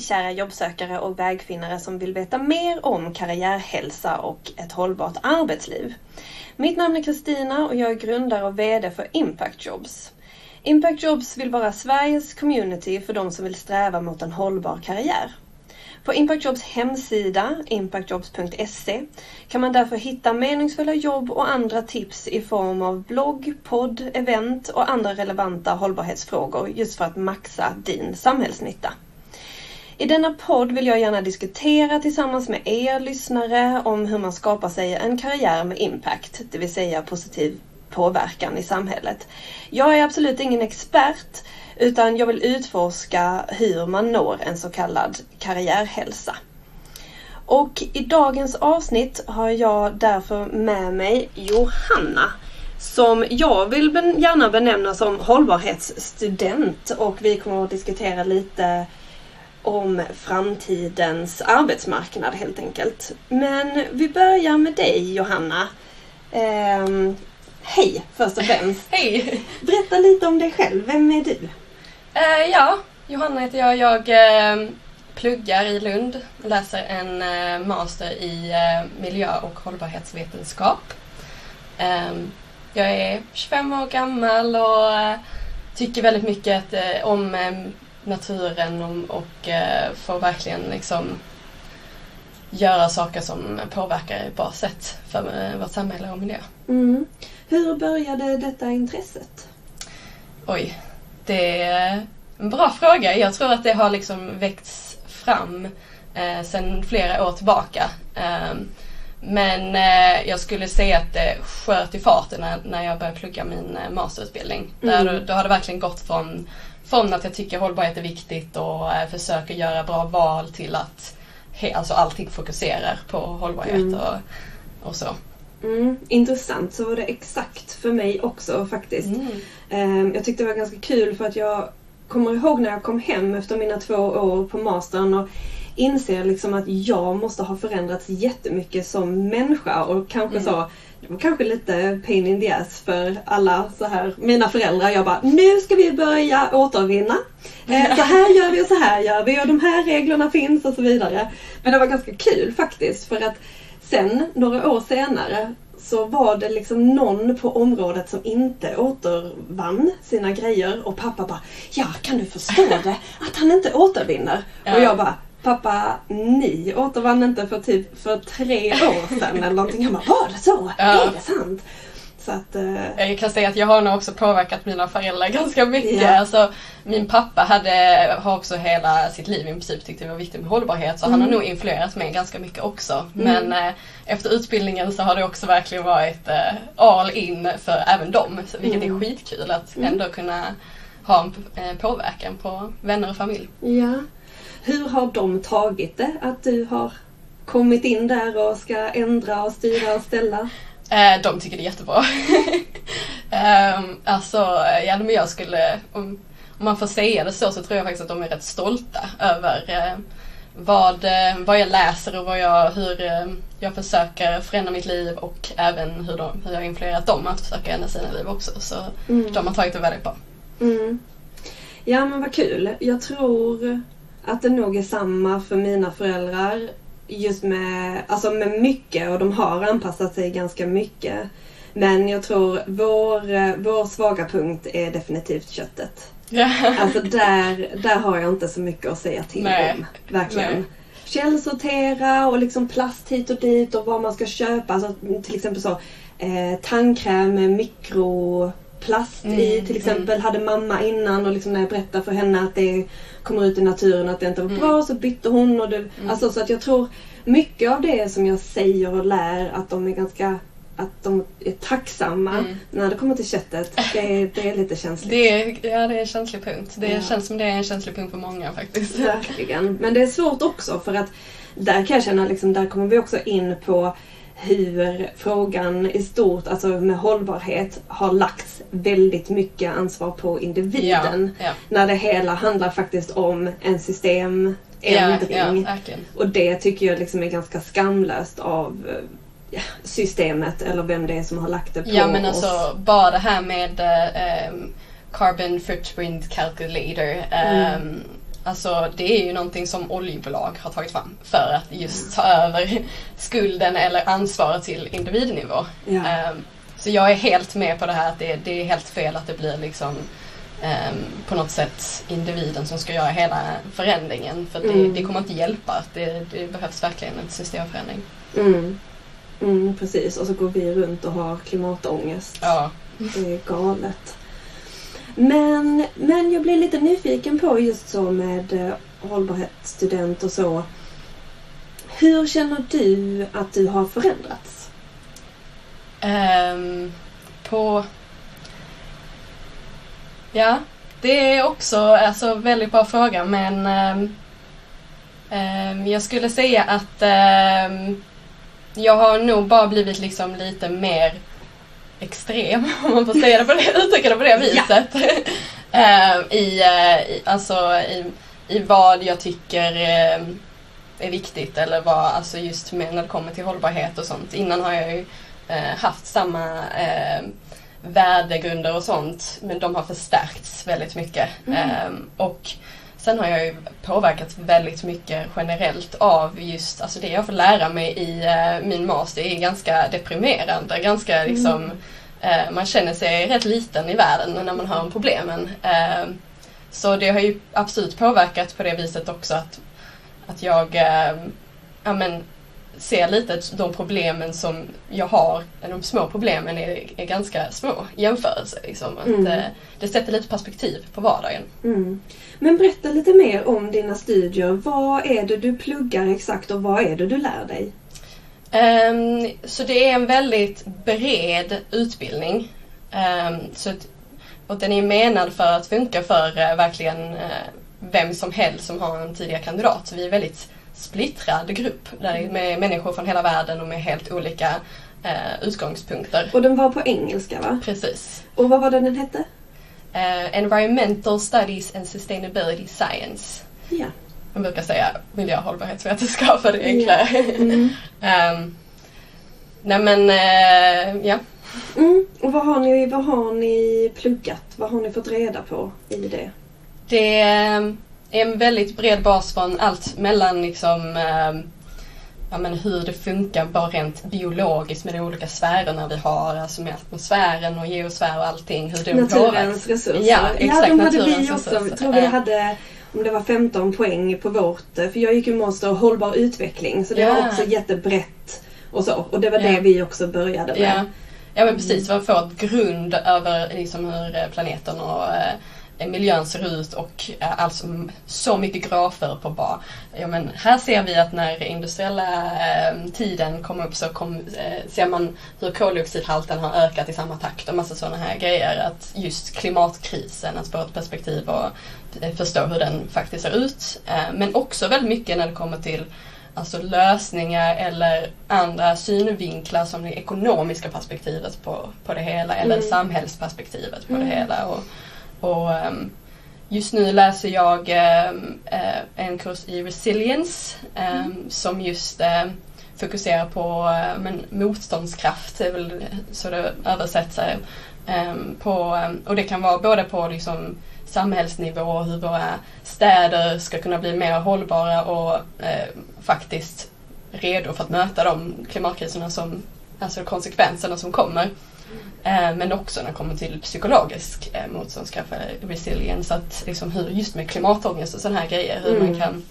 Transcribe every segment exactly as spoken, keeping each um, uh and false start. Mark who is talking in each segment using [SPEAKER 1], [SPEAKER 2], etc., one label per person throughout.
[SPEAKER 1] kära jobbsökare och vägfinnare som vill veta mer om karriärhälsa och ett hållbart arbetsliv. Mitt namn är Kristina och jag är grundare och vd för Impact Jobs. Impact Jobs vill vara Sveriges community för de som vill sträva mot en hållbar karriär. På Impact Jobs hemsida, impact jobs punkt se, kan man därför hitta meningsfulla jobb och andra tips i form av blogg, podd, event och andra relevanta hållbarhetsfrågor just för att maxa din samhällsnytta. I denna podd vill jag gärna diskutera tillsammans med er lyssnare om hur man skapar sig en karriär med impact, det vill säga positiv påverkan i samhället. Jag är absolut ingen expert, utan jag vill utforska hur man når en så kallad karriärhälsa. Och i dagens avsnitt har jag därför med mig Johanna, som jag vill ben- gärna benämna som hållbarhetsstudent, och vi kommer att diskutera lite om framtidens arbetsmarknad helt enkelt. Men vi börjar med dig, Johanna. Ehm, hej först och främst.
[SPEAKER 2] Hej!
[SPEAKER 1] Berätta lite om dig själv, vem är du?
[SPEAKER 2] Uh, ja, Johanna heter jag. Jag uh, pluggar i Lund, läser en uh, master i uh, miljö- och hållbarhetsvetenskap. Um, jag är tjugofem år gammal och uh, tycker väldigt mycket uh, om um, naturen och, och uh, får verkligen liksom göra saker som påverkar på ett bra sätt för uh, vårt samhälle och miljö.
[SPEAKER 1] Mm. Hur började detta intresset?
[SPEAKER 2] Oj, det är en bra fråga. Jag tror att det har liksom väckts fram eh, sedan flera år tillbaka. Eh, men eh, jag skulle säga att det sköt i farten när, när jag började plugga min eh, masterutbildning. Mm. Där, då har det verkligen gått från, från att jag tycker hållbarhet är viktigt och eh, försöker göra bra val till att he, alltså allting fokuserar på hållbarhet mm. och, och så.
[SPEAKER 1] Mm, intressant, så var det exakt för mig också faktiskt. Mm. Jag tyckte det var ganska kul för att jag kommer ihåg när jag kom hem efter mina två år på mastern och inser liksom att jag måste ha förändrats jättemycket som människa, och kanske mm. så, det var kanske lite pain in the ass för alla så här, mina föräldrar. Jag bara, nu ska vi börja återvinna. Eh, så här gör vi och så här gör vi och de här reglerna finns och så vidare. Men det var ganska kul faktiskt, för att sen, några år senare, så var det liksom någon på området som inte återvann sina grejer. Och pappa bara, ja, kan du förstå det? Att han inte återvinner. Ja. Och jag bara, pappa, ni återvann inte för typ för tre år sedan eller någonting. Jag bara, var det så? Ja. Är det sant? Så att, uh...
[SPEAKER 2] jag kan säga att jag har nog också påverkat mina föräldrar ganska mycket. Ja. Alltså, min pappa hade, har också hela sitt liv i princip tyckte det var viktigt med hållbarhet. Så mm. han har nog influerat mig ganska mycket också. Mm. Men eh, efter utbildningen så har det också verkligen varit eh, all in för även dem. Vilket mm. är skitkul att mm. ändå kunna ha en eh, påverkan på vänner och familj.
[SPEAKER 1] Ja. Hur har de tagit det? Att du har kommit in där och ska ändra och styra och ställa?
[SPEAKER 2] De tycker det är jättebra. um, alltså, ja, men jag skulle, om, om man får säga det så, så tror jag faktiskt att de är rätt stolta över uh, vad, uh, vad jag läser och vad jag, hur uh, jag försöker förändra mitt liv, och även hur, de, hur jag har influerat dem att försöka ändra sina liv också. Så mm. de har tagit det väldigt bra.
[SPEAKER 1] Mm. Ja, men vad kul. Jag tror att det nog är samma för mina föräldrar. Just med, alltså med mycket, och de har anpassat sig ganska mycket. Men jag tror vår, vår svaga punkt är definitivt köttet. Yeah. Alltså där, där har jag inte så mycket att säga till Nej. om. Verkligen. Nej. Källsortera och liksom plast hit och dit och vad man ska köpa. Alltså till exempel så eh, tandkräm med mikroplast mm, i. Till exempel mm. hade mamma innan, och liksom när jag berättade för henne att det kommer ut i naturen att det inte var bra mm. så bytte hon. Och det, mm. alltså, så att jag tror mycket av det som jag säger och lär att de är ganska att de är tacksamma mm. när det kommer till köttet. Det är, det är lite känsligt.
[SPEAKER 2] Det är, ja, det är en känslig punkt. Det ja. känns som det är en känslig punkt för många faktiskt.
[SPEAKER 1] Verkligen. Men det är svårt också, för att där kan jag känna liksom, där kommer vi också in på hur frågan i stort, alltså med hållbarhet, har lagts väldigt mycket ansvar på individen. Ja, ja. När det hela handlar faktiskt om en systemändring. Ja, ja, och det tycker jag liksom är ganska skamlöst av ja, systemet, eller vem det är som har lagt det på
[SPEAKER 2] Ja, men
[SPEAKER 1] oss.
[SPEAKER 2] alltså bara det här med um, carbon footprint calculator. Um, mm. alltså det är ju någonting som oljebolag har tagit fram för att just ta över skulden eller ansvaret till individnivå.
[SPEAKER 1] Ja.
[SPEAKER 2] Um, så jag är helt med på det här att det, det är helt fel att det blir liksom um, på något sätt individen som ska göra hela förändringen. För det,
[SPEAKER 1] mm.
[SPEAKER 2] det kommer inte hjälpa. Det, det behövs verkligen en systemförändring.
[SPEAKER 1] Mm. Mm, precis, och så går vi runt och har klimatångest.
[SPEAKER 2] Ja.
[SPEAKER 1] Det är galet. Men, men jag blir lite nyfiken på just så med eh, hållbarhetsstudent och så. Hur känner du att du har förändrats?
[SPEAKER 2] Um, på... Ja, det är också alltså väldigt bra fråga, men um, um, jag skulle säga att um, jag har nog bara blivit liksom lite mer extrem, om man får säga det på det, uttrycka det på det viset. Ja. uh, i, uh, i, alltså, i, I vad jag tycker uh, är viktigt, eller vad, alltså just med när det kommer till hållbarhet och sånt. Innan har jag ju uh, haft samma uh, värdegrunder och sånt, men de har förstärkts väldigt mycket. Mm. Uh, och sen har jag ju påverkats väldigt mycket generellt av just, alltså det jag får lära mig i uh, min master är ganska deprimerande, ganska liksom, mm. uh, man känner sig rätt liten i världen när man hör om problemen. Uh, så det har ju absolut påverkat på det viset också att, att jag uh, ja, men, ser lite att de problemen som jag har, de små problemen är, är ganska små i jämförelse. Liksom. Att, mm. uh, det sätter lite perspektiv på vardagen.
[SPEAKER 1] Mm. Men berätta lite mer om dina studier. Vad är det du pluggar exakt och vad är det du lär dig?
[SPEAKER 2] Um, så det är en väldigt bred utbildning. Um, så att, och den är menad för att funka för uh, verkligen uh, vem som helst som har en tidigare kandidat. Så vi är en väldigt splittrad grupp där med människor från hela världen och med helt olika uh, utgångspunkter.
[SPEAKER 1] Och den var på engelska, va?
[SPEAKER 2] Precis.
[SPEAKER 1] Och vad var den den hette?
[SPEAKER 2] Uh, Environmental Studies and Sustainability Science.
[SPEAKER 1] Ja.
[SPEAKER 2] Man brukar säga miljö- och hållbarhetsvetenskap för det enklare.
[SPEAKER 1] Ja. Mm.
[SPEAKER 2] um, nej men, uh, ja.
[SPEAKER 1] Mm. Och vad har, ni, vad har ni pluggat? Vad har ni fått reda på i det?
[SPEAKER 2] Det är en väldigt bred bas från allt mellan liksom, uh, ja, men hur det funkar bara rent biologiskt med de olika sfärerna vi har, alltså med atmosfären och geosfär och allting. Hur de
[SPEAKER 1] naturens
[SPEAKER 2] påverkas.
[SPEAKER 1] resurser.
[SPEAKER 2] Ja, exakt,
[SPEAKER 1] ja, de hade vi
[SPEAKER 2] naturens
[SPEAKER 1] också.
[SPEAKER 2] resurser.
[SPEAKER 1] Jag tror vi hade, om det var femton poäng på vårt, för jag gick ju master hållbar utveckling, så det
[SPEAKER 2] ja.
[SPEAKER 1] var också jättebrett och så. Och det var
[SPEAKER 2] ja.
[SPEAKER 1] det vi också började med.
[SPEAKER 2] Ja, ja men precis. För att få ett grund över liksom hur planeten och eh, miljön ser ut och eh, alltså så mycket grafer på bara, ja men här ser vi att när industriella eh, tiden kom upp så kom, eh, ser man hur koldioxidhalten har ökat i samma takt och massa sådana här grejer. Att just klimatkrisen, att få ett perspektiv och eh, förstå hur den faktiskt ser ut. Eh, men också väldigt mycket när det kommer till alltså lösningar eller andra synvinklar som det ekonomiska perspektivet på, på det hela eller mm. samhällsperspektivet på mm. det hela. Och, och um, just nu läser jag um, uh, en kurs i resilience um, mm. som just um, fokuserar på uh, men, motståndskraft, är väl så det översätts um, på, um, och det kan vara både på liksom, samhällsnivå, hur våra städer ska kunna bli mer hållbara och eh, faktiskt redo för att möta de klimatkriserna som, alltså konsekvenserna som kommer. Eh, men också när det kommer till psykologisk eh, motståndskraft, resilience, att liksom hur just med klimatångest och sådana här grejer, hur mm. man kan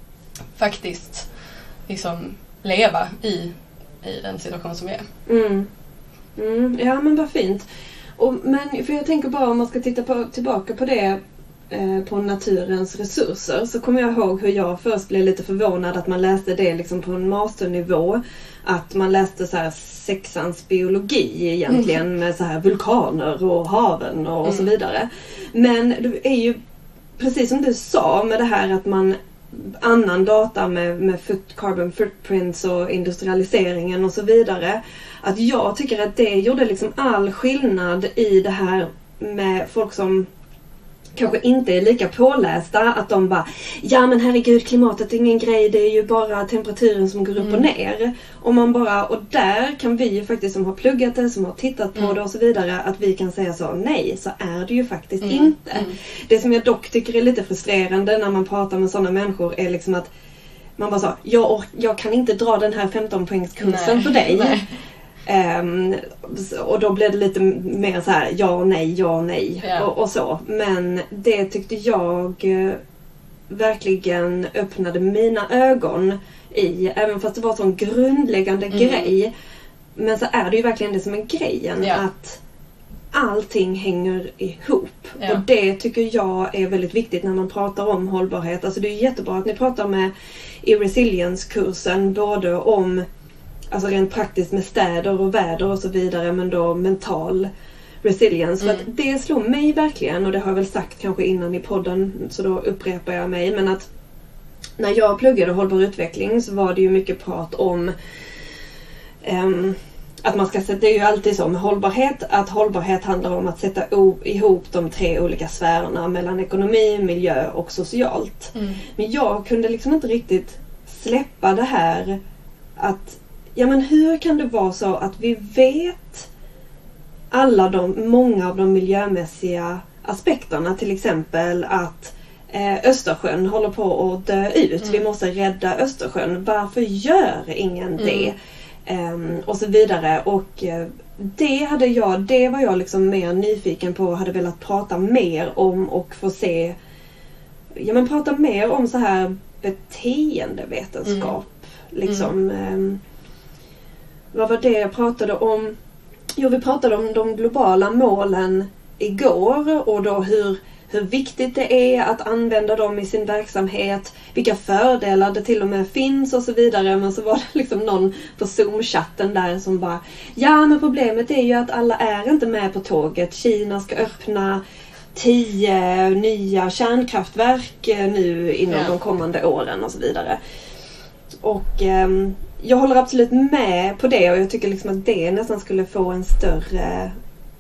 [SPEAKER 2] faktiskt liksom leva i, i den situation som vi är.
[SPEAKER 1] Mm. Mm. Ja, men vad fint. Och, men för jag tänker bara om man ska titta på, tillbaka på det eh, på naturens resurser, så kommer jag ihåg hur jag först blev lite förvånad att man läste det liksom på en masternivå, att man läste så här sexans biologi egentligen mm. med så här vulkaner och haven och, och så vidare. Men det är ju precis som du sa med det här att man annan data med, med foot, carbon footprints och industrialiseringen och så vidare. Att jag tycker att det gjorde liksom all skillnad i det här med folk som kanske inte är lika pålästa, att de bara, ja men herregud, klimatet är ingen grej, det är ju bara temperaturen som går upp mm. och ner. Och man bara, och där kan vi ju faktiskt som har pluggat det, som har tittat på mm. det och så vidare, att vi kan säga så, nej, så är det ju faktiskt mm. inte. Mm. Det som jag dock tycker är lite frustrerande när man pratar med sådana människor är liksom att man bara så, jag, jag kan inte dra den här femton poängskursen för dig. Nej. Um, och då blev det lite mer så här, ja, nej, ja, nej yeah. och, och så. Men det tyckte jag uh, verkligen öppnade mina ögon i, även fast det var en sån grundläggande mm. grej. Men så är det ju verkligen det som är grejen, yeah. att allting hänger ihop. Yeah. Och det tycker jag är väldigt viktigt när man pratar om hållbarhet. Alltså det är jättebra att ni pratar med i resilience-kursen både om, alltså rent praktiskt med städer och väder och så vidare, men då mental resilience. Mm. För att det slog mig verkligen, och det har jag väl sagt kanske innan i podden, så då upprepar jag mig, men att när jag pluggade hållbar utveckling så var det ju mycket prat om um, att man ska sätta, det är ju alltid så med hållbarhet, att hållbarhet handlar om att sätta ihop de tre olika sfärerna mellan ekonomi, miljö och socialt. Mm. Men jag kunde liksom inte riktigt släppa det här att, ja men hur kan det vara så att vi vet alla de, många av de miljömässiga aspekterna, till exempel att eh, Östersjön håller på att dö ut, mm. vi måste rädda Östersjön, varför gör ingen mm. det? Um, och så vidare, och uh, det hade jag, det var jag liksom mer nyfiken på, hade velat prata mer om och få se, ja men prata mer om så här beteendevetenskap mm. liksom mm. Um, vad var det jag pratade om? Jo, vi pratade om de globala målen igår, och då hur hur viktigt det är att använda dem i sin verksamhet, vilka fördelar det till och med finns och så vidare. Men så var det liksom någon på Zoom-chatten där som bara, ja men problemet är ju att alla är inte med på tåget. Kina ska öppna tio nya kärnkraftverk nu inom ja. de kommande åren och så vidare. Och eh, jag håller absolut med på det, och jag tycker liksom att det nästan skulle få en större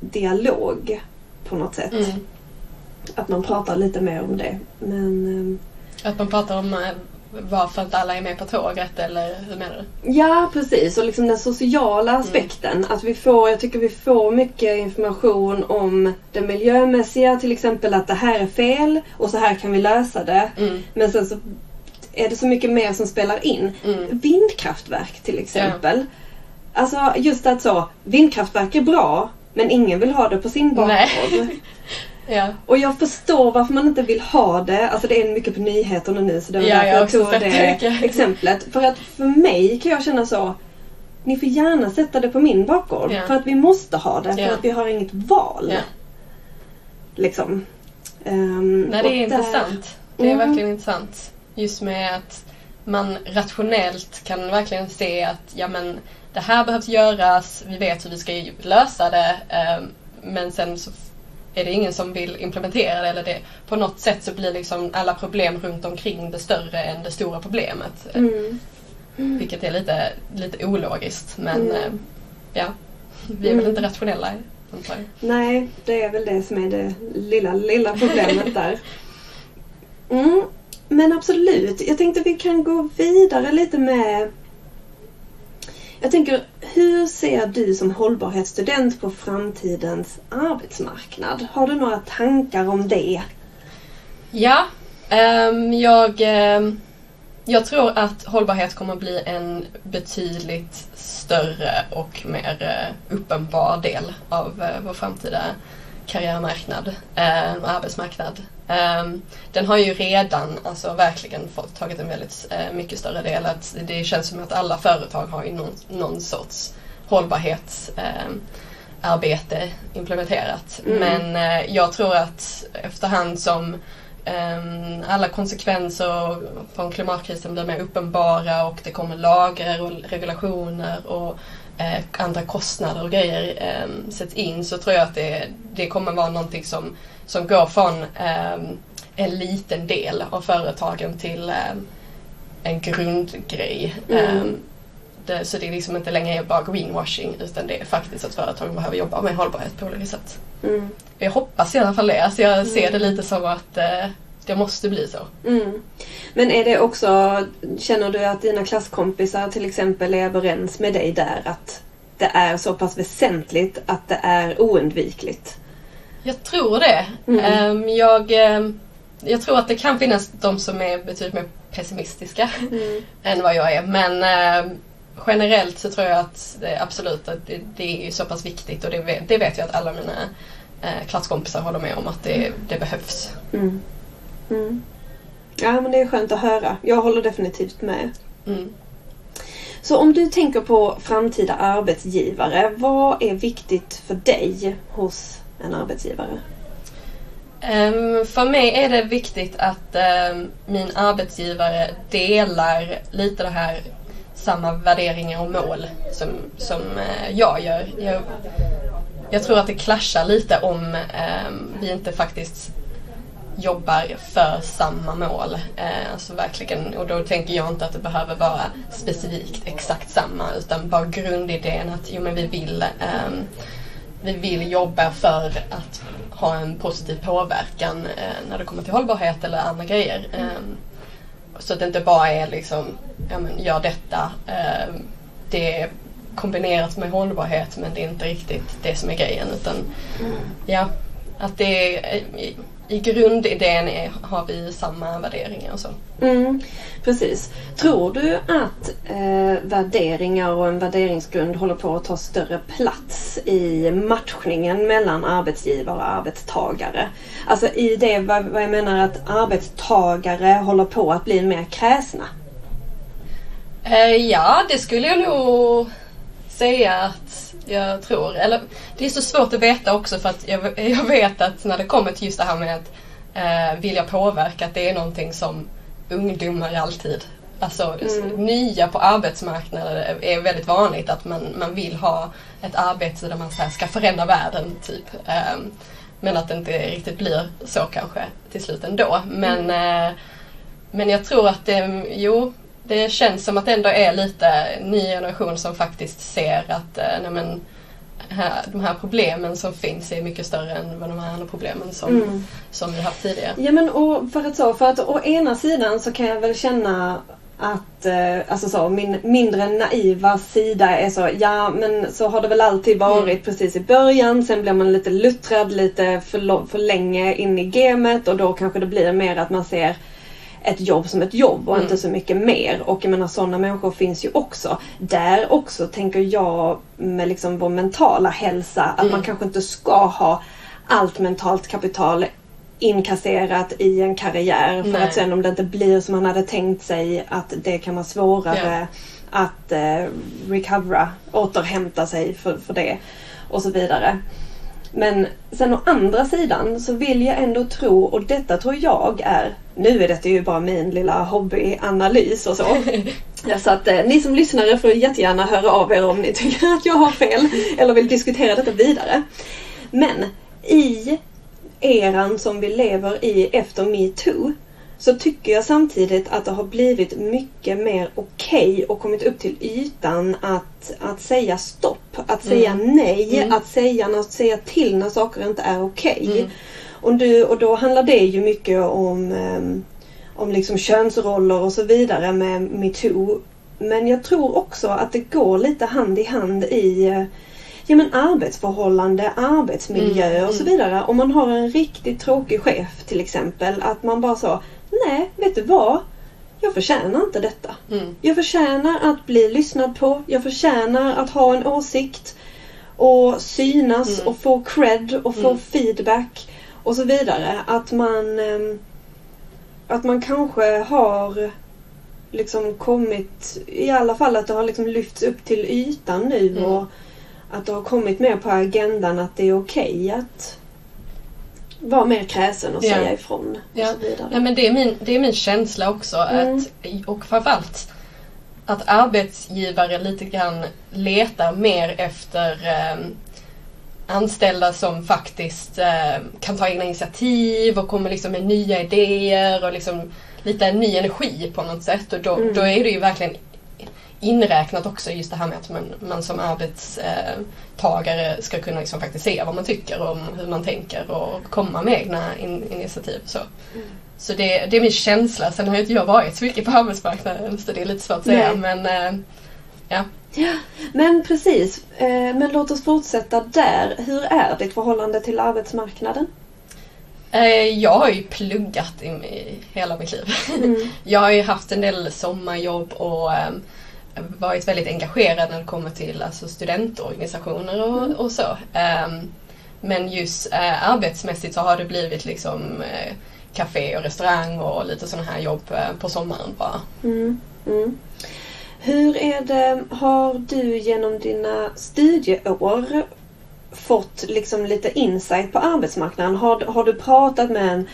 [SPEAKER 1] dialog på något sätt. Mm. Att man pratar lite mer om det. Men,
[SPEAKER 2] att man pratar om varför inte alla är med på tåget, eller hur menar du?
[SPEAKER 1] Ja, precis. Och liksom den sociala aspekten. Mm. Att vi får, jag tycker vi får mycket information om det miljömässiga. Till exempel att det här är fel och så här kan vi lösa det. Mm. Men sen så är det så mycket mer som spelar in. Mm. Vindkraftverk till exempel. Ja. Alltså just att så, vindkraftverk är bra, men ingen vill ha det på sin bakgård. Ja. Och jag förstår varför man inte vill ha det. Alltså det är mycket på nyheterna nu, så det var
[SPEAKER 2] ja,
[SPEAKER 1] därför jag,
[SPEAKER 2] jag
[SPEAKER 1] tog det mycket. exemplet. För att för mig kan jag känna så, ni får gärna sätta det på min bakgård. Ja. För att vi måste ha det, för ja. att vi har inget val. Ja. Liksom. Um,
[SPEAKER 2] Nej, det är intressant. Där, det är mm. verkligen intressant. Just med att man rationellt kan verkligen se att ja, men, det här behövs göras, vi vet hur vi ska lösa det. Um, men sen så är det ingen som vill implementera det, eller det på något sätt så blir liksom alla problem runt omkring det större än det stora problemet. Mm. Mm. Vilket är lite, lite ologiskt, men mm. ja, vi är mm. väl inte rationella. Antar jag.
[SPEAKER 1] Nej, det är väl det som är det lilla, lilla problemet där. Mm. Men absolut, jag tänkte vi kan gå vidare lite med. Jag tänker, hur ser du som hållbarhetsstudent på framtidens arbetsmarknad? Har du några tankar om det?
[SPEAKER 2] Ja, um, jag, um, jag tror att hållbarhet kommer att bli en betydligt större och mer uh, uppenbar del av uh, vår framtida karriärmarknad, uh, arbetsmarknad. Um, den har ju redan alltså, verkligen fått tagit en väldigt uh, mycket större del. Att det känns som att alla företag har ju någon, någon sorts hållbarhetsarbete uh, implementerat. Mm. Men uh, jag tror att efterhand som um, alla konsekvenser från klimatkrisen blir mer uppenbara och det kommer lagar och regulationer och uh, andra kostnader och grejer um, sätts in, så tror jag att det, det kommer vara någonting som som går från um, en liten del av företagen till um, en grundgrej. Mm. Um, så det är liksom inte längre bara greenwashing, utan det är faktiskt att företagen behöver jobba med hållbarhet på olika sätt.
[SPEAKER 1] Mm.
[SPEAKER 2] Jag hoppas i alla fall det. Alltså jag ser det lite som att eh, det måste bli så.
[SPEAKER 1] Mm. Men är det också, känner du att dina klasskompisar till exempel är överens med dig där att det är så pass väsentligt att det är oundvikligt?
[SPEAKER 2] Jag tror det.
[SPEAKER 1] Mm.
[SPEAKER 2] Um, jag, um, jag tror att det kan finnas de som är betydligt mer pessimistiska mm. än vad jag är. Men um, generellt så tror jag att det, absolut att det, det är så pass viktigt, och det vet, det vet jag att alla mina uh, klasskompisar håller med om, att det, det behövs.
[SPEAKER 1] Mm. Mm. Ja, men det är skönt att höra. Jag håller definitivt med.
[SPEAKER 2] Mm.
[SPEAKER 1] Så om du tänker på framtida arbetsgivare, vad är viktigt för dig hos en arbetsgivare?
[SPEAKER 2] Um, för mig är det viktigt att um, min arbetsgivare delar lite det här, samma värderingar och mål som, som uh, jag gör. Jag, jag tror att det clashar lite om um, vi inte faktiskt jobbar för samma mål. Eh, alltså verkligen, och då tänker jag inte att det behöver vara specifikt exakt samma, utan bara grundidén att jo, men vi vill eh, vi vill jobba för att ha en positiv påverkan eh, när det kommer till hållbarhet eller andra grejer. Eh, så att det inte bara är liksom, ja men gör detta, eh, det är kombinerat med hållbarhet, men det är inte riktigt det som är grejen, utan ja, att det är i, i grundidén är, har vi samma värderingar och så.
[SPEAKER 1] Mm, precis. Tror du att eh, värderingar och en värderingsgrund håller på att ta större plats i matchningen mellan arbetsgivare och arbetstagare? Alltså i det vad, vad jag menar att arbetstagare håller på att bli mer kräsna?
[SPEAKER 2] Eh, ja, det skulle jag nog säga att jag tror. Eller, det är så svårt att veta också, för att jag, jag vet att när det kommer till just det här med att eh, vilja påverka, att det är någonting som ungdomar alltid, alltså mm. nya på arbetsmarknaden, är väldigt vanligt att man, man vill ha ett arbete där man så här, ska förändra världen typ. Eh, men att det inte riktigt blir så kanske till slut ändå. Men, mm. eh, men jag tror att det, jo, det känns som att det ändå är lite ny generation som faktiskt ser att eh, nej men, här, de här problemen som finns är mycket större än vad de här andra problemen som, mm. som vi haft tidigare.
[SPEAKER 1] Ja, men och för att så, för att å ena sidan så kan jag väl känna att eh, alltså så, min mindre naiva sida är så, ja men så har det väl alltid varit mm. precis i början, sen blir man lite luttrad lite för, för länge in i gamet, och då kanske det blir mer att man ser ett jobb som ett jobb och mm. inte så mycket mer. Och jag menar, sådana människor finns ju också. Där också tänker jag med liksom vår mentala hälsa att mm. man kanske inte ska ha allt mentalt kapital inkasserat i en karriär. För Nej. Att sen om det inte blir som man hade tänkt sig, att det kan vara svårare yeah. att eh, recovera, återhämta sig för, för det och så vidare. Men sen å andra sidan så vill jag ändå tro, och detta tror jag är, nu är detta ju bara min lilla hobbyanalys och så. Så att eh, ni som lyssnare får jättegärna höra av er om ni tycker att jag har fel eller vill diskutera detta vidare. Men i eran som vi lever i efter MeToo, så tycker jag samtidigt att det har blivit mycket mer okej och kommit upp till ytan att, att säga stopp, att säga mm. nej, mm. att säga, att säga till när saker inte är okej. Mm. Och, du, och då handlar det ju mycket om, um, om liksom könsroller och så vidare med MeToo. Men jag tror också att det går lite hand i hand i uh, ja, men arbetsförhållande, arbetsmiljö mm. och så vidare. Om man har en riktigt tråkig chef till exempel, att man bara så, nej, vet du vad? Jag förtjänar inte detta. Mm. Jag förtjänar att bli lyssnad på. Jag förtjänar att ha en åsikt och synas mm. och få cred och få mm. feedback och så vidare. Att man att man kanske har liksom kommit, i alla fall att det har liksom lyfts upp till ytan nu mm. och att det har kommit mer på agendan att det är okej att vara mer kräsen och ja. Säga ifrån och
[SPEAKER 2] ja.
[SPEAKER 1] Så vidare.
[SPEAKER 2] Ja, men det är min, det är min känsla också mm. att, och framförallt att arbetsgivare lite grann letar mer efter eh, anställda som faktiskt eh, kan ta egna initiativ och kommer liksom med nya idéer och liksom lite ny energi på något sätt, och då, mm. då är det ju verkligen inräknat också just det här med att man, man som arbetstagare ska kunna liksom faktiskt se vad man tycker om hur man tänker och komma med egna in, initiativ. Så, mm. så det, det är min känsla. Sen har ju inte jag varit så mycket på arbetsmarknaden så det är lite svårt att säga. Men, äh, ja.
[SPEAKER 1] Ja, men precis. Men låt oss fortsätta där. Hur är ditt förhållande till arbetsmarknaden?
[SPEAKER 2] Jag har ju pluggat i, i hela mitt liv. Mm. Jag har ju haft en del sommarjobb och um, varit väldigt engagerad när det kommer till alltså, studentorganisationer och, mm. och så. Um, men just uh, arbetsmässigt så har det blivit liksom uh, café och restaurang och lite sådana här jobb uh, på sommaren bara.
[SPEAKER 1] Mm. Mm. Hur är det, har du genom dina studieår fått liksom lite insight på arbetsmarknaden? Har, har du pratat med en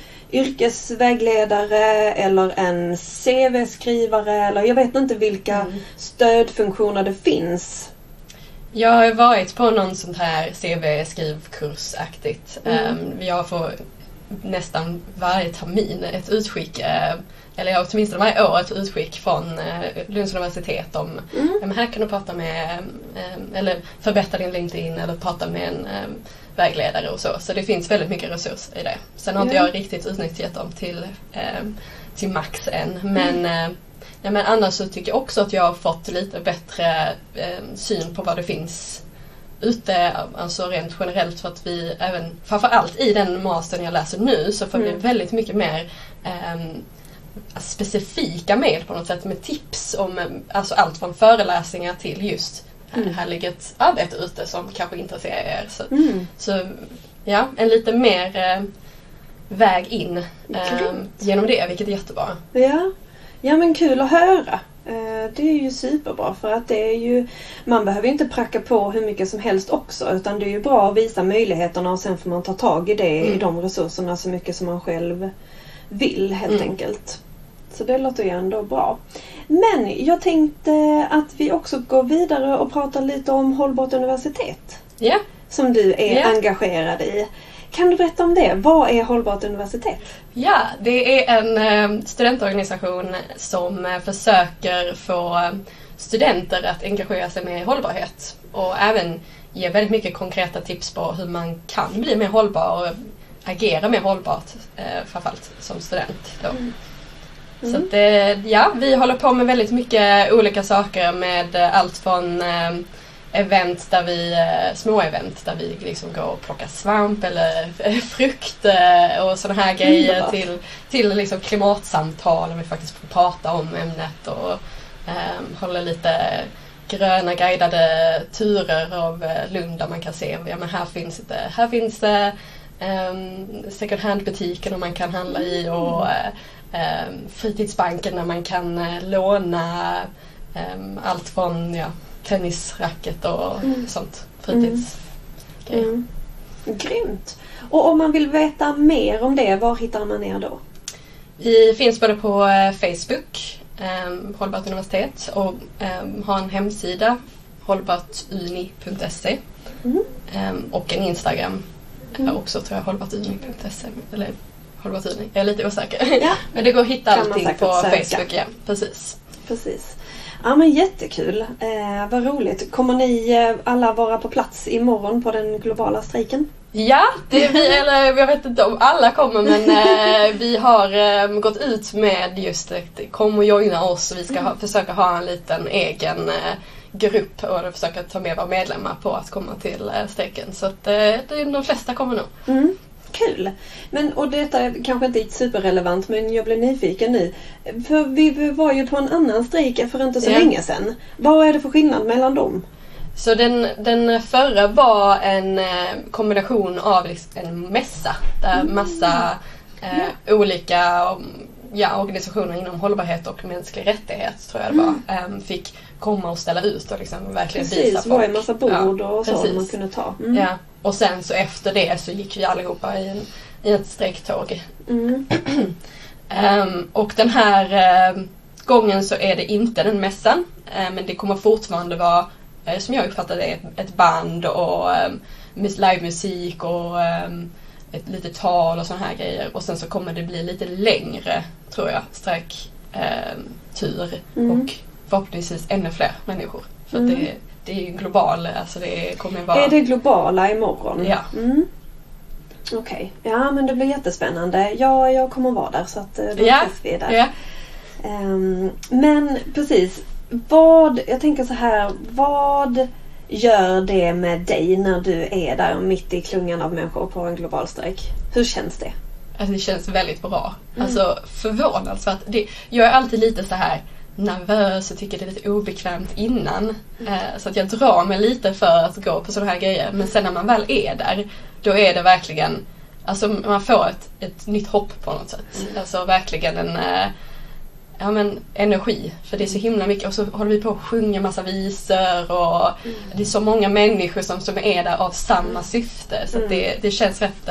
[SPEAKER 1] yrkesvägledare eller en C V-skrivare eller jag vet inte vilka mm. stödfunktioner det finns?
[SPEAKER 2] Jag har varit på någon sån här C V-skrivkursaktigt. Mm. Um, jag får nästan varje termin ett utskick uh, eller jag åtminstone varje år ett utskick från eh, Lunds universitet om mm. ja, men här kan du prata med eh, eller förbättra din LinkedIn eller prata med en eh, vägledare och så. Så det finns väldigt mycket resurser i det. Sen har mm. inte jag riktigt utnyttjat dem till, eh, till max än. Men, mm. eh, ja, men annars så tycker jag också att jag har fått lite bättre eh, syn på vad det finns ute, alltså rent generellt för att vi även, framförallt i den mastern jag läser nu så får vi mm. väldigt mycket mer eh, specifika med på något sätt med tips om alltså allt från föreläsningar till just mm. här ligger ett arbete ute som kanske intresserar er. Så, mm. så ja, en lite mer eh, väg in eh, genom det, vilket är jättebra.
[SPEAKER 1] Ja. ja, men kul att höra. Eh, det är ju superbra för att det är ju, man behöver inte pracka på hur mycket som helst också utan det är ju bra att visa möjligheterna och sen får man ta tag i det mm. i de resurserna så mycket som man själv vill helt mm. enkelt. Så det låter ju ändå bra. Men jag tänkte att vi också går vidare och pratar lite om Hållbart universitet.
[SPEAKER 2] Ja. Yeah.
[SPEAKER 1] Som du är yeah. engagerad i. Kan du berätta om det? Vad är Hållbart universitet?
[SPEAKER 2] Ja, det är en studentorganisation som försöker få studenter att engagera sig med hållbarhet. Och även ge väldigt mycket konkreta tips på hur man kan bli mer hållbar och agera mer hållbart, framförallt som student då. Mm. Mm. Så att, ja, vi håller på med väldigt mycket olika saker med allt från eh, event där vi, eh, små event där vi liksom går och plockar svamp eller eh, frukt eh, och sådana här grejer mm. till, till liksom klimatsamtal där vi faktiskt får prata om ämnet och eh, håller lite gröna guidade turer av eh, Lund där man kan se, ja men här finns det, här finns det eh, second hand butiken och man kan handla i och eh, Um, fritidsbanken där man kan uh, låna um, allt från ja, tennisracket och mm. sånt fritidsgrejer.
[SPEAKER 1] Mm. Mm. Grymt! Och om man vill veta mer om det, var hittar man er då?
[SPEAKER 2] Vi finns både på uh, Facebook, um, Hållbart universitet och um, har en hemsida hållbartuni punkt se mm. um, och en Instagram mm. också tror jag hållbartuni punkt se eller jag är lite osäker. Ja. Men det går att hitta allting på söka. Facebook. Ja, precis.
[SPEAKER 1] Precis. Ja, men jättekul. Eh, vad roligt. Kommer ni eh, alla vara på plats imorgon på den globala strejken?
[SPEAKER 2] Ja, det är vi, eller jag vet inte om alla kommer men eh, vi har eh, gått ut med just det. Kom och joina oss. Vi ska ha, försöka ha en liten egen eh, grupp och försöka ta med våra medlemmar på att komma till eh, strejken. Så att, eh, de flesta kommer nog.
[SPEAKER 1] Mm. Kul! Men, och detta är kanske inte superrelevant men jag blev nyfiken nu. För vi var ju på en annan strejk för inte så ja. länge sedan. Vad är det för skillnad mellan dem?
[SPEAKER 2] Så den, den förra var en eh, kombination av en mässa där mm. massa eh, ja. olika ja, organisationer inom hållbarhet och mänsklig rättighet tror jag det var, mm. eh, fick komma och ställa ut och liksom verkligen
[SPEAKER 1] precis,
[SPEAKER 2] visa folk.
[SPEAKER 1] Det var en massa bord ja, och så precis. man kunde ta.
[SPEAKER 2] Mm. Ja. Och sen så efter det så gick vi allihopa i, en, i ett strejktåg. Mm. um, och den här uh, gången så är det inte den mässan. Uh, men det kommer fortfarande vara, uh, som jag uppfattar det, ett, ett band och um, livemusik och um, ett litet tal och såna här grejer. Och sen så kommer det bri lite längre, tror jag, strejktur. Um, mm. Och förhoppningsvis ännu fler människor. För
[SPEAKER 1] Mm.
[SPEAKER 2] att det, det är ju global, alltså det kommer vara...
[SPEAKER 1] Är det globala imorgon?
[SPEAKER 2] Ja.
[SPEAKER 1] Mm. Okej, okay. Ja men det blir jättespännande. Ja, jag kommer vara där så att då
[SPEAKER 2] Ja.
[SPEAKER 1] ses vi där.
[SPEAKER 2] Ja.
[SPEAKER 1] Um, men precis, vad, jag tänker så här, vad gör det med dig när du är där mitt i klungan av människor på en global strejk? Hur känns det?
[SPEAKER 2] Alltså det känns väldigt bra.
[SPEAKER 1] Mm.
[SPEAKER 2] Alltså förvånansvärt. Det, jag är alltid lite så här nervös och tycker det är lite obekvämt innan.
[SPEAKER 1] Mm.
[SPEAKER 2] Eh, så att jag drar mig lite för att gå på sådana här grejer. Men sen när man väl är där, då är det verkligen, alltså man får ett, ett nytt hopp på något sätt.
[SPEAKER 1] Mm.
[SPEAKER 2] Alltså verkligen en eh, ja, men, energi. För det är så himla mycket. Och så håller vi på att sjunga massa visor. Och
[SPEAKER 1] Mm.
[SPEAKER 2] det är så många människor som, som är där av samma syfte. Så att det, det känns rätt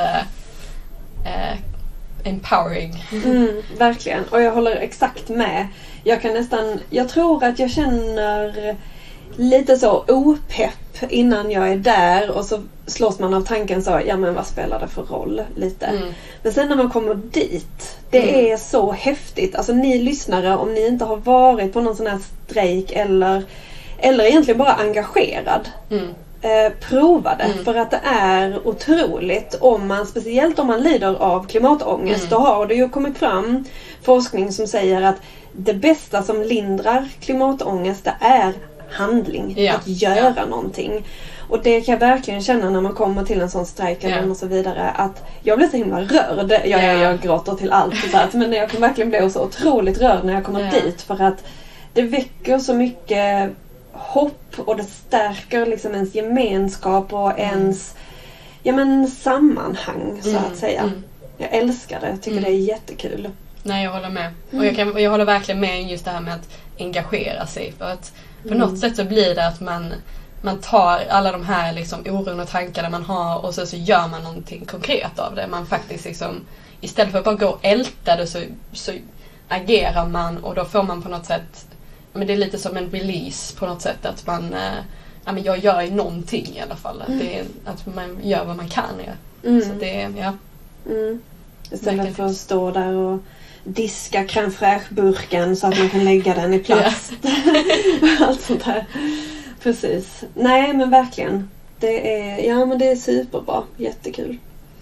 [SPEAKER 2] eh, empowering.
[SPEAKER 1] Mm, verkligen, och jag håller exakt med. Jag kan nästan, jag tror att jag känner lite så opepp innan jag är där och så slås man av tanken så, ja men vad spelar det för roll lite.
[SPEAKER 2] Mm.
[SPEAKER 1] Men sen när man kommer dit, det
[SPEAKER 2] Mm.
[SPEAKER 1] är så häftigt. Alltså ni lyssnare, om ni inte har varit på någon sån här strejk eller, eller egentligen bara engagerad.
[SPEAKER 2] Mm.
[SPEAKER 1] Eh, prova det,
[SPEAKER 2] Mm.
[SPEAKER 1] för att det är otroligt om man, speciellt om man lider av klimatångest,
[SPEAKER 2] Mm.
[SPEAKER 1] då har det ju kommit fram forskning som säger att det bästa som lindrar klimatångest, det är handling,
[SPEAKER 2] Ja.
[SPEAKER 1] att göra
[SPEAKER 2] Ja.
[SPEAKER 1] någonting. Och det kan jag verkligen känna när man kommer till en sån strejk
[SPEAKER 2] Ja.
[SPEAKER 1] och så vidare, att jag blir så himla rörd. Jag,
[SPEAKER 2] Ja.
[SPEAKER 1] jag, jag gråter till allt så att, men jag kan verkligen bli så otroligt rörd när jag kommer
[SPEAKER 2] Ja.
[SPEAKER 1] dit, för att det väcker så mycket hopp och det stärker liksom ens gemenskap och ens ja, men sammanhang så
[SPEAKER 2] Mm,
[SPEAKER 1] att säga.
[SPEAKER 2] mm.
[SPEAKER 1] Jag älskar det, jag tycker
[SPEAKER 2] Mm.
[SPEAKER 1] det är jättekul.
[SPEAKER 2] Nej, jag håller med.
[SPEAKER 1] Mm.
[SPEAKER 2] Och jag, kan, och jag håller verkligen med just det här med att engagera sig. För att på
[SPEAKER 1] Mm.
[SPEAKER 2] något sätt så blir det att man, man tar alla de här liksom oron och tankarna man har och så, så gör man någonting konkret av det. Man faktiskt liksom, istället för att bara gå och älta det så, så agerar man och då får man på något sätt, men det är lite som en release på något sätt, att man eh, ja, men jag gör någonting i alla fall. Att,
[SPEAKER 1] Mm.
[SPEAKER 2] det är, att man gör vad man kan. Ja.
[SPEAKER 1] Mm.
[SPEAKER 2] Så det är, ja.
[SPEAKER 1] Mm. Istället
[SPEAKER 2] Verkligen.
[SPEAKER 1] för att stå där och diska crème fraîche-burken så att man kan lägga den i plast. Allt sånt här. Precis. Nej, men verkligen. Det är, ja, men det är superbra. Jättekul.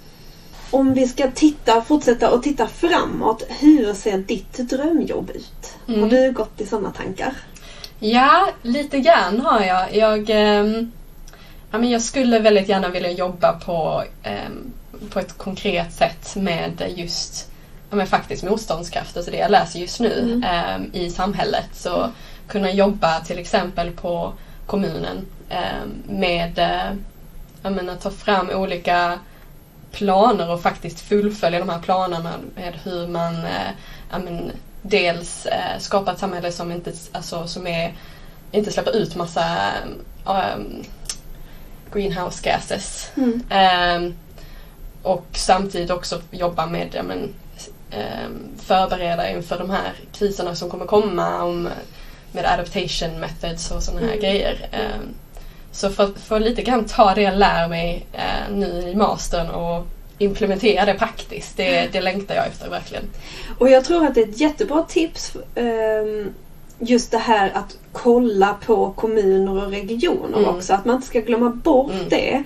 [SPEAKER 1] Om vi ska titta, fortsätta och titta framåt, hur ser ditt drömjobb ut?
[SPEAKER 2] Mm.
[SPEAKER 1] Har du gått i sådana tankar?
[SPEAKER 2] Ja, lite grann har jag. Jag, ehm, ja, men jag skulle väldigt gärna vilja jobba på, ehm, på ett konkret sätt med just ja, men faktiskt motståndskraft, alltså det jag läser just nu
[SPEAKER 1] Mm.
[SPEAKER 2] ehm, i samhället. Så kunna jobba till exempel på kommunen ehm, med eh, jag menar, ta fram olika planer och faktiskt fullfölja de här planerna med hur man eh, ja, men, dels eh, skapa ett samhälle som inte, alltså, som är, inte släpper ut massa um, greenhouse gases.
[SPEAKER 1] Mm.
[SPEAKER 2] Um, och samtidigt också jobba med ja, men, um, förbereda inför de här kriserna som kommer komma om, med adaptation methods och sådana här
[SPEAKER 1] Mm.
[SPEAKER 2] grejer. Um, så för, för lite grann ta det jag lär mig uh, nu i mastern och implementera det praktiskt. Det, det längtar jag efter verkligen.
[SPEAKER 1] Och jag tror att det är ett jättebra tips um, just det här att kolla på kommuner och regioner
[SPEAKER 2] Mm.
[SPEAKER 1] också. Att man inte ska glömma bort
[SPEAKER 2] Mm.
[SPEAKER 1] det.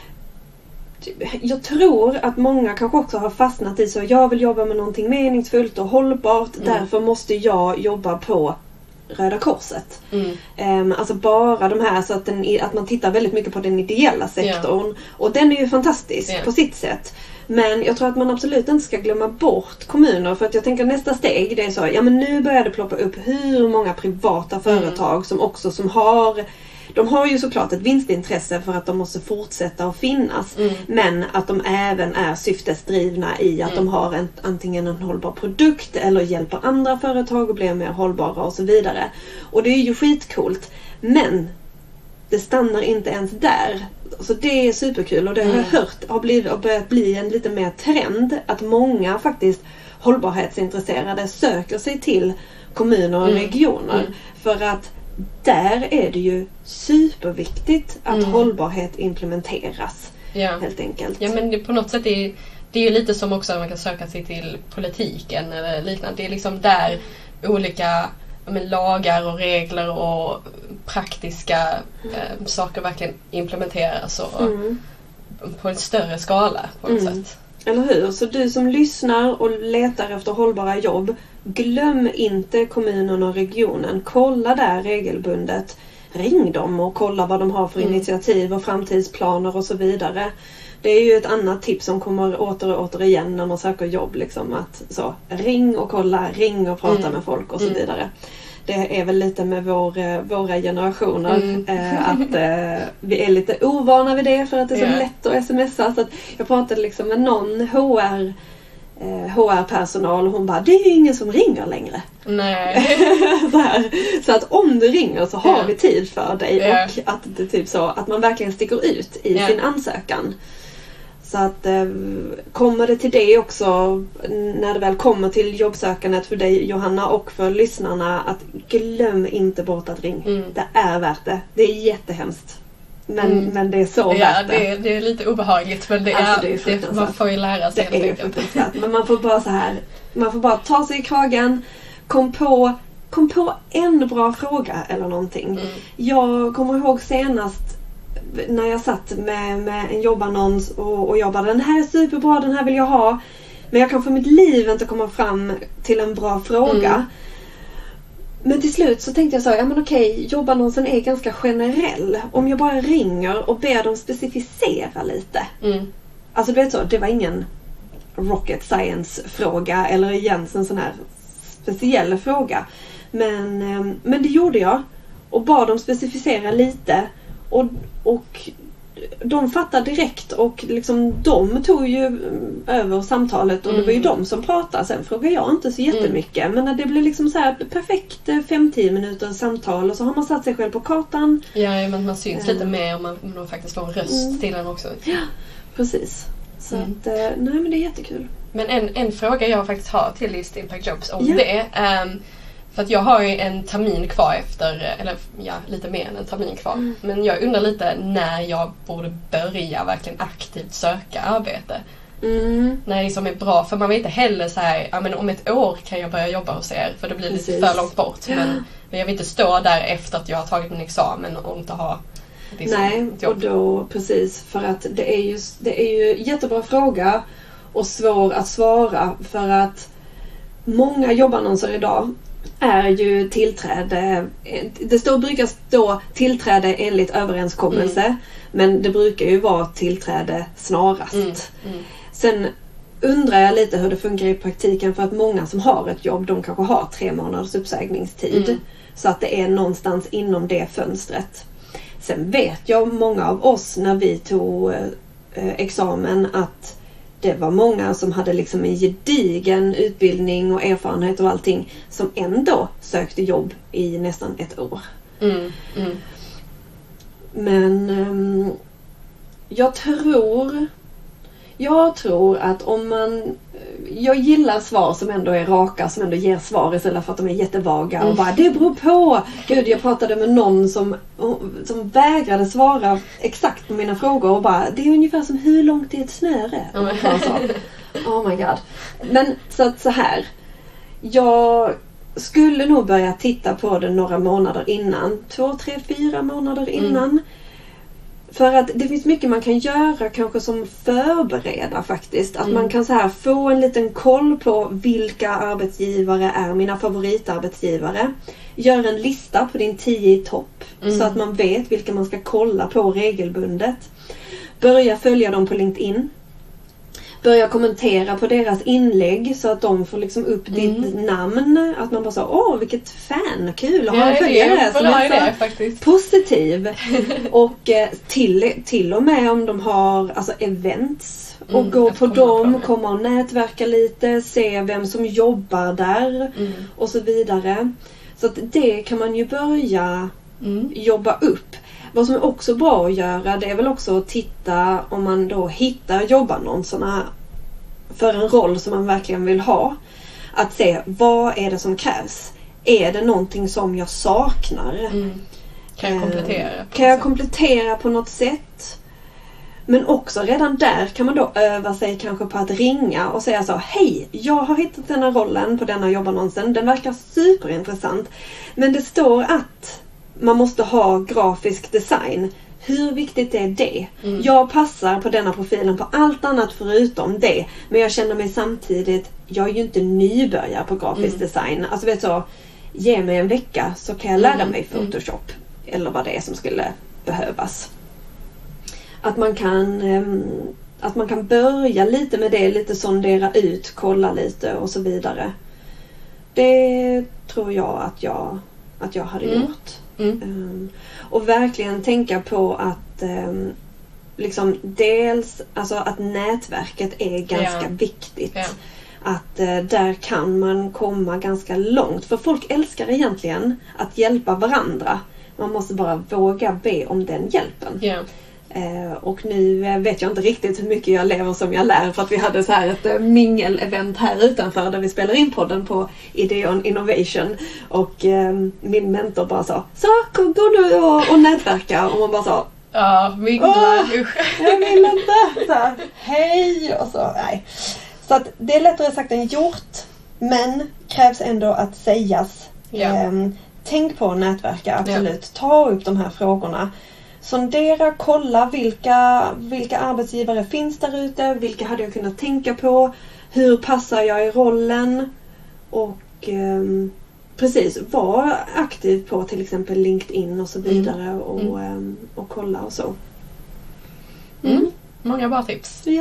[SPEAKER 1] Jag tror att många kanske också har fastnat i så jag vill jobba med någonting meningsfullt och hållbart.
[SPEAKER 2] Mm.
[SPEAKER 1] Därför måste jag jobba på Röda Korset.
[SPEAKER 2] Mm.
[SPEAKER 1] Um, alltså bara de här så att, den, att man tittar väldigt mycket på den ideella sektorn. Och den är ju fantastisk
[SPEAKER 2] Yeah.
[SPEAKER 1] på sitt sätt. Men jag tror att man absolut inte ska glömma bort kommuner. För att jag tänker nästa steg, det är så, ja men nu börjar det ploppa upp hur många privata företag
[SPEAKER 2] Mm.
[SPEAKER 1] som också som har, de har ju såklart ett vinstintresse för att de måste fortsätta att finnas.
[SPEAKER 2] Mm.
[SPEAKER 1] Men att de även är syftesdrivna i att
[SPEAKER 2] Mm.
[SPEAKER 1] de har en, antingen en hållbar produkt eller hjälper andra företag att bli mer hållbara och så vidare. Och det är ju skitcoolt. Men det stannar inte ens där. Så det är superkul och det har jag
[SPEAKER 2] Mm.
[SPEAKER 1] hört har, blivit, har börjat bli en lite mer trend att många faktiskt hållbarhetsintresserade söker sig till kommuner och
[SPEAKER 2] Mm.
[SPEAKER 1] regioner.
[SPEAKER 2] Mm.
[SPEAKER 1] För att där är det ju superviktigt att
[SPEAKER 2] Mm.
[SPEAKER 1] hållbarhet implementeras
[SPEAKER 2] Ja.
[SPEAKER 1] helt enkelt.
[SPEAKER 2] Ja, men det, på något sätt är det är ju lite som också att man kan söka sig till politiken eller liknande. Det är liksom där olika med lagar och regler och praktiska eh, saker verkligen implementeras och,
[SPEAKER 1] Mm.
[SPEAKER 2] på en större skala på något
[SPEAKER 1] Mm.
[SPEAKER 2] sätt.
[SPEAKER 1] Eller hur? Så du som lyssnar och letar efter hållbara jobb, glöm inte kommunen och regionen. Kolla där regelbundet. Ring dem och kolla vad de har för
[SPEAKER 2] Mm.
[SPEAKER 1] initiativ och framtidsplaner och så vidare. Det är ju ett annat tips som kommer åter och åter igen när man söker jobb. Liksom, att så, ring och kolla, ring och prata
[SPEAKER 2] Mm.
[SPEAKER 1] med folk och så
[SPEAKER 2] Mm.
[SPEAKER 1] vidare. Det är väl lite med vår, eh, våra generationer
[SPEAKER 2] Mm.
[SPEAKER 1] eh, att eh, vi är lite ovana vid det för att det är så
[SPEAKER 2] Ja.
[SPEAKER 1] lätt att smsa. Så att jag pratade liksom med någon H R, eh, H R-personal och hon bara, det är ju ingen som ringer längre.
[SPEAKER 2] Nej.
[SPEAKER 1] så, här. Så att om du ringer så har
[SPEAKER 2] Ja.
[SPEAKER 1] vi tid för dig
[SPEAKER 2] Ja.
[SPEAKER 1] och att det typ så att man verkligen sticker ut i
[SPEAKER 2] Ja.
[SPEAKER 1] sin ansökan. Så att eh, kommer det till det också när det väl kommer till jobbsökandet för dig Johanna och för lyssnarna, att glöm inte bort att ringa.
[SPEAKER 2] Mm.
[SPEAKER 1] Det är värt det. Det är jättehemskt. Men,
[SPEAKER 2] Mm.
[SPEAKER 1] men det är så
[SPEAKER 2] Ja,
[SPEAKER 1] värt det.
[SPEAKER 2] det, det är lite obehagligt men det är,
[SPEAKER 1] Alltså, det är
[SPEAKER 2] det,
[SPEAKER 1] fruktansvärt.
[SPEAKER 2] man får ju lära sig
[SPEAKER 1] Det är
[SPEAKER 2] helt enkelt.
[SPEAKER 1] fruktansvärt. Men man får bara så här, man får bara ta sig i kragen, kom på, kom på en bra fråga eller någonting.
[SPEAKER 2] Mm.
[SPEAKER 1] Jag kommer ihåg senast när jag satt med, med en jobbannons och, och jag bara, den här är superbra, den här vill jag ha. Men jag kan för mitt liv inte komma fram till en bra fråga.
[SPEAKER 2] Mm.
[SPEAKER 1] Men till slut så tänkte jag så, ja men okej, jobbannonsen är ganska generell. Om jag bara ringer och ber dem specificera lite.
[SPEAKER 2] Mm.
[SPEAKER 1] Alltså du vet så, det var ingen rocket science fråga eller egentligen en sån här speciell fråga. Men, eh, men det gjorde jag och bad dem specificera lite och, och de fattade direkt och liksom de tog ju över samtalet och det var ju
[SPEAKER 2] Mm.
[SPEAKER 1] de som pratade. Sen frågade jag inte så jättemycket men det blev liksom så här perfekt fem till tio minuter samtal och så har man satt sig själv på kartan.
[SPEAKER 2] Ja, men man syns
[SPEAKER 1] Mm.
[SPEAKER 2] lite mer om man, om man faktiskt får en röst
[SPEAKER 1] Mm.
[SPEAKER 2] till den också.
[SPEAKER 1] Precis. Så
[SPEAKER 2] Mm.
[SPEAKER 1] att, eh, nej men det är jättekul.
[SPEAKER 2] Men en, en fråga jag faktiskt har till East Impact Jobs om
[SPEAKER 1] Ja.
[SPEAKER 2] det. Um, för att jag har ju en termin kvar efter, eller ja, lite mer än en termin kvar.
[SPEAKER 1] Mm.
[SPEAKER 2] Men jag undrar lite när jag borde börja verkligen aktivt söka arbete.
[SPEAKER 1] Mm.
[SPEAKER 2] När det liksom är bra, för man vet inte heller så här, ja men om ett år kan jag börja jobba hos er för det blir
[SPEAKER 1] Precis.
[SPEAKER 2] lite för långt bort.
[SPEAKER 1] Ja.
[SPEAKER 2] Men, men jag vill inte stå där efter att jag har tagit min examen och inte ha liksom,
[SPEAKER 1] Nej,
[SPEAKER 2] ett jobb.
[SPEAKER 1] och då precis för att det är ju, det är ju jättebra fråga och svår att svara för att många jobbannonser idag är ju tillträde, det står, brukar stå tillträde enligt överenskommelse
[SPEAKER 2] Mm.
[SPEAKER 1] men det brukar ju vara tillträde snarast.
[SPEAKER 2] Mm, mm.
[SPEAKER 1] Sen undrar jag lite hur det funkar i praktiken för att många som har ett jobb de kanske har tre månaders uppsägningstid.
[SPEAKER 2] Mm.
[SPEAKER 1] Så att det är någonstans inom det fönstret. Sen vet jag många av oss när vi tog eh, examen att det var många som hade liksom en gedigen utbildning och erfarenhet och allting som ändå sökte jobb i nästan ett år.
[SPEAKER 2] Mm, mm.
[SPEAKER 1] Men ehm, jag tror jag tror att om man jag gillar svar som ändå är raka, som ändå ger svar istället för att de är jättevaga och bara det beror på. Gud, jag pratade med någon som, som vägrade svara exakt på mina frågor och bara, det är ungefär som hur långt är ett snöre? Och man bara så, oh my god. Men så att så här, jag skulle nog börja titta på det några månader innan. Två, tre, fyra månader innan. Mm. För att det finns mycket man kan göra kanske som förbereda faktiskt. Att mm. man kan så här få en liten koll på vilka arbetsgivare är mina favoritarbetsgivare. Gör en lista på din tio i topp. Mm. Så att man vet vilka man ska kolla på regelbundet. Börja följa dem på LinkedIn. Börja kommentera på deras inlägg så att de får liksom upp mm. ditt namn. Att man bara så, åh vilket fan, kul att ha en följare som är så
[SPEAKER 2] faktiskt.
[SPEAKER 1] positiv. Och eh, till, till och med om de har alltså events och
[SPEAKER 2] Mm,
[SPEAKER 1] gå på dem,
[SPEAKER 2] på
[SPEAKER 1] komma och nätverka lite, se vem som jobbar där
[SPEAKER 2] Mm.
[SPEAKER 1] och så vidare. Så att det kan man ju börja
[SPEAKER 2] Mm.
[SPEAKER 1] jobba upp. Vad som är också bra att göra, det är väl också att titta om man då hittar jobbannonserna för en roll som man verkligen vill ha. Att se, vad är det som krävs? Är det någonting som jag saknar?
[SPEAKER 2] Mm. Kan jag komplettera?
[SPEAKER 1] Kan jag komplettera på något sätt? Men också redan där kan man då öva sig kanske på att ringa och säga så: hej, jag har hittat den här rollen på denna jobbannonsen. Den verkar superintressant. Men det står att man måste ha grafisk design. Hur viktigt är det? Mm. Jag passar på denna profilen på allt annat förutom det. Men jag känner mig samtidigt, jag är ju inte nybörjare på grafisk mm. design. Alltså vet så, ge mig en vecka så kan jag lära mm. mig Photoshop. Mm. Eller vad det är som skulle behövas. Att man kan att man kan börja lite med det, lite sondera ut, kolla lite och så vidare. Det tror jag att jag att jag hade mm. gjort. Mm. Um, och verkligen tänka på att um, liksom dels alltså att nätverket är ganska ja. viktigt. Ja. Att uh, där kan man komma ganska långt. För folk älskar egentligen att hjälpa varandra. Man måste bara våga be om den hjälpen. Ja. Uh, och nu uh, vet jag inte riktigt hur mycket jag lever som jag lär, för att vi hade så här ett uh, mingel-event här utanför där vi spelar in podden på Ideon Innovation, och uh, min mentor bara sa: så, gå nu och, och nätverka, och man bara sa:
[SPEAKER 2] ja, mingla, usch.
[SPEAKER 1] Jag vill inte. Så här, hej, och så, nej. Så att det är lättare sagt än gjort, men krävs ändå att sägas.
[SPEAKER 2] Ja.
[SPEAKER 1] Um, tänk på att nätverka, absolut. Ja. Ta upp de här frågorna. Sondera, kolla vilka, vilka arbetsgivare finns där ute, vilka hade jag kunnat tänka på, hur passar jag i rollen, och eh, precis, var aktiv på till exempel LinkedIn och så vidare. Mm. Och, mm. eh, och kolla och så.
[SPEAKER 2] Mm. Mm. Många bra tips.
[SPEAKER 1] Ja,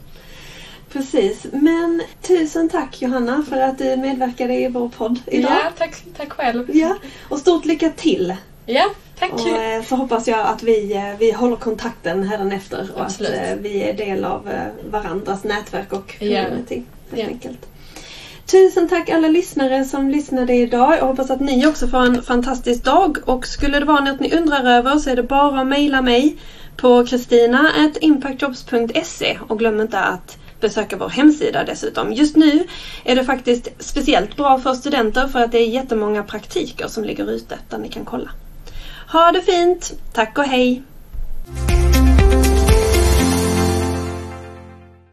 [SPEAKER 1] precis. Men tusen tack Johanna för att du medverkade i vår podd idag.
[SPEAKER 2] Ja, tack, tack själv.
[SPEAKER 1] Ja, och stort lycka till.
[SPEAKER 2] Ja, tack.
[SPEAKER 1] Och så hoppas jag att vi, vi håller kontakten hädanefter och Absolut. Att vi är del av varandras nätverk och community.
[SPEAKER 2] Ja. Ja.
[SPEAKER 1] Enkelt. Tusen tack alla lyssnare som lyssnade idag. Jag hoppas att ni också får en fantastisk dag. Och skulle det vara något ni undrar över så är det bara att mejla mig på kristina at impactjobs punkt se, och glöm inte att besöka vår hemsida dessutom. Just nu är det faktiskt speciellt bra för studenter för att det är jättemånga praktiker som ligger ute där ni kan kolla. Ha det fint! Tack och hej!